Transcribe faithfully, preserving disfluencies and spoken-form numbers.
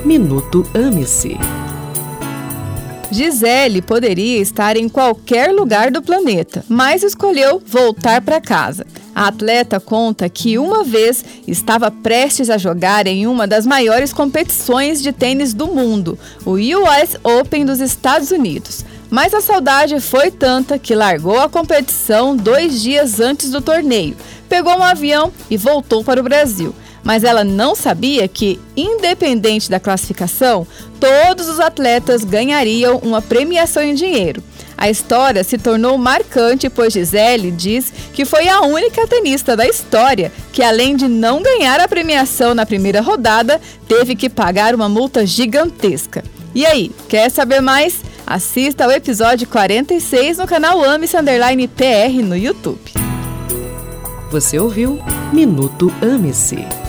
Minuto Ame-se. Gisele poderia estar em qualquer lugar do planeta, mas escolheu voltar para casa. A atleta conta que uma vez estava prestes a jogar em uma das maiores competições de tênis do mundo, o U S Open dos Estados Unidos. Mas a saudade foi tanta que largou a competição dois dias antes do torneio, pegou um avião e voltou para o Brasil. Mas ela não sabia que, independente da classificação, todos os atletas ganhariam uma premiação em dinheiro. A história se tornou marcante, pois Gisele diz que foi a única tenista da história que, além de não ganhar a premiação na primeira rodada, teve que pagar uma multa gigantesca. E aí, quer saber mais? Assista ao episódio quarenta e seis no canal Ame-se Underline P R no YouTube. Você ouviu Minuto Ame-se.